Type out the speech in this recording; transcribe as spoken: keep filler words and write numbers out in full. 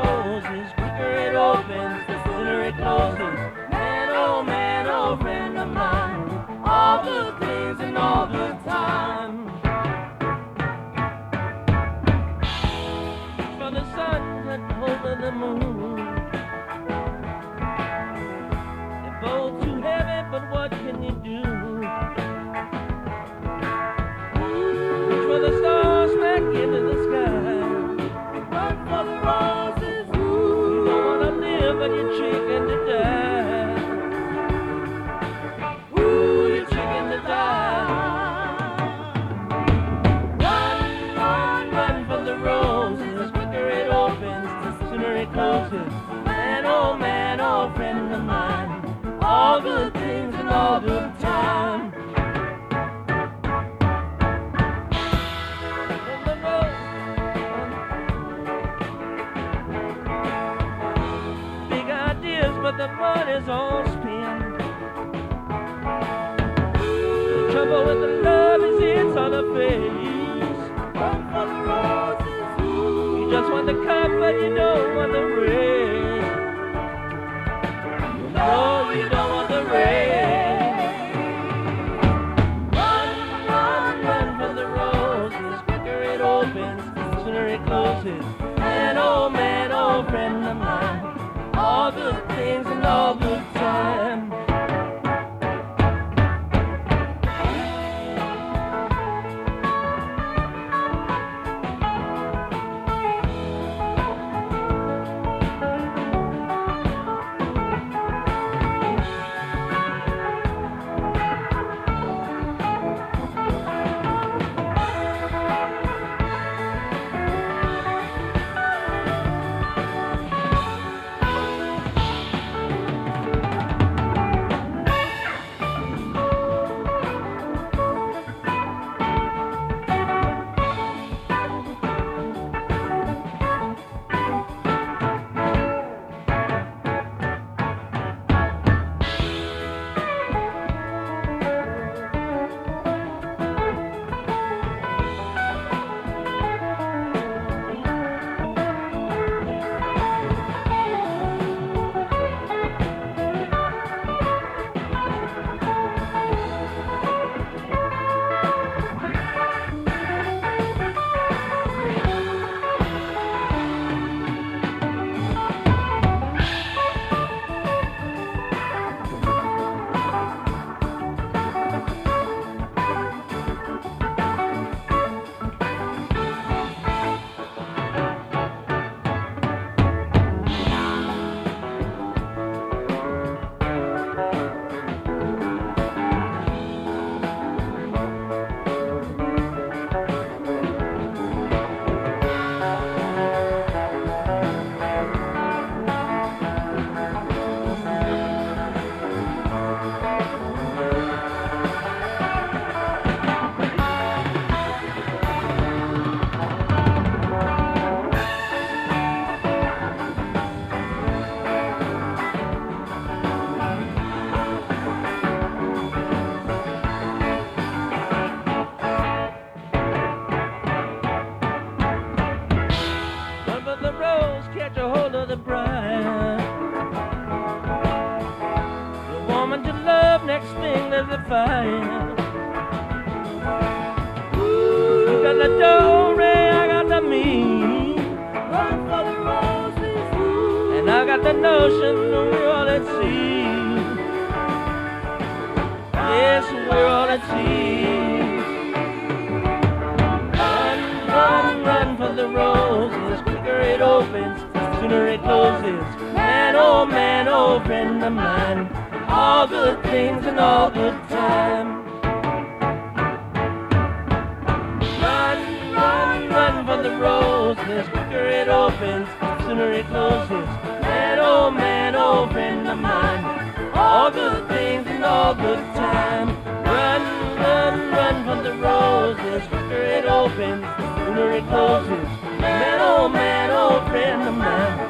roses, quicker it opens, the sooner it closes. Man, oh man, oh friend of mine, all good things and all good time. Reach for the sun, let hold of the moon. They're both too heavy, but what can you do? Reach for the stars back into the sky. Run for the roses, ooh. You don't wanna live, but you're chicken to die. Ooh, you're chicken to die. Run, run, run for the roses. Quicker it opens, the sooner it closes. Man, oh man, oh friend of mine, all good things and all good time. But the money's all spent. The trouble with the love is it's on the face. Run for the roses, ooh. You just want the cup, but you don't want the rain. No, you don't want the rain. Run, run, run for the roses. Quicker it opens, the sooner it closes. Man, oh man, oh friend of mine, all good things and all good time. Catch a hold of the bride. The woman to love, next thing there's a fire. Ooh, you got the dough, I got the me. Run for the roses, ooh. And I got the notion we're all at sea. Yes, we're all at sea. Run, run, run for the roses. Quicker it opens, sooner it closes. Man, oh man, oh friend of mine, all good things and all good time. Run, run, run for the roses. Quicker it opens, sooner it closes. Man, oh man, oh friend of mine, all good things and all good time. Run, run, run for the roses. Quicker it opens, sooner it closes. Man, oh man, oh friend of mine,